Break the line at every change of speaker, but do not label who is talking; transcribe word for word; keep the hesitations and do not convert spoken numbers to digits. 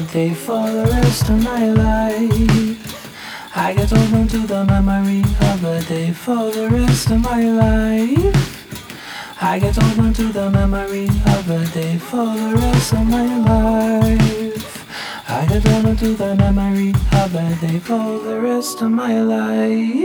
day for the rest of my life. I get hold on to the memory of a day for the rest of my life. I get hold on to the memory of a day for the rest of my life. I get hold on to the memory of a day for the rest of my life.